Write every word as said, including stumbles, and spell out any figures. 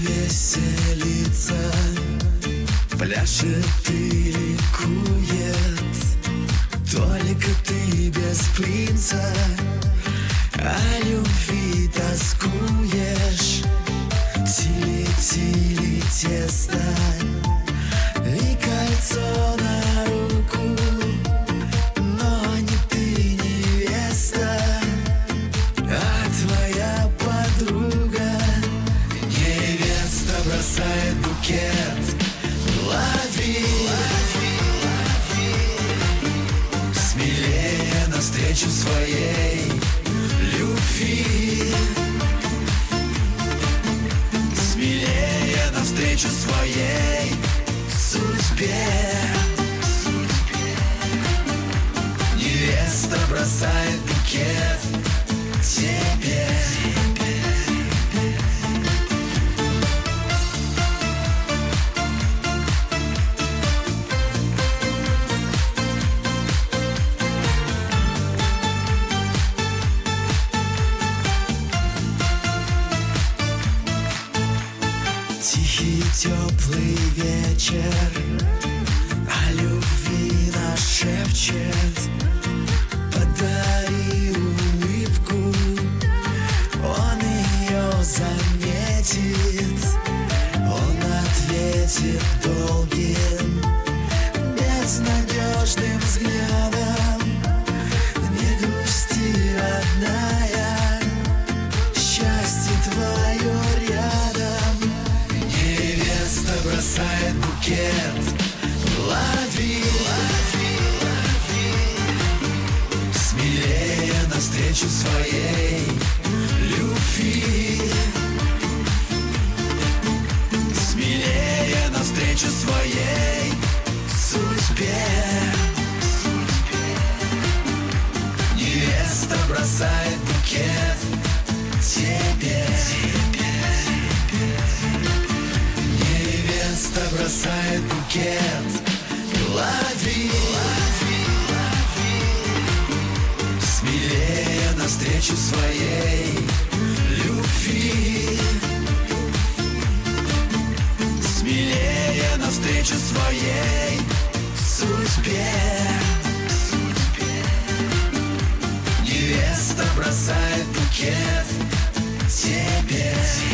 веселится, пляшет и ликует. Только ты без принца о любви тоскуешь. Тили, тили, тесто и кольцо на руку, но не ты невеста, а твоя подруга. Невеста бросает букет, лови, смелее навстречу своей любви, смелее навстречу своей судьбе. Невеста бросает букет тебе. Тихий теплый вечер о любви нас шепчет. Подари улыбку, он ее заметит. Он ответит долгим, безнадежным взглядом. Не грусти, родная, счастье твое рядом. Невеста бросает букет, лови, смелее навстречу своей любви, смелее навстречу своей судьбе. Невеста бросает букет тебе. Невеста бросает букет, лови, смелее навстречу своей любви, смелее навстречу своей судьбе. Невеста бросает букет тебе.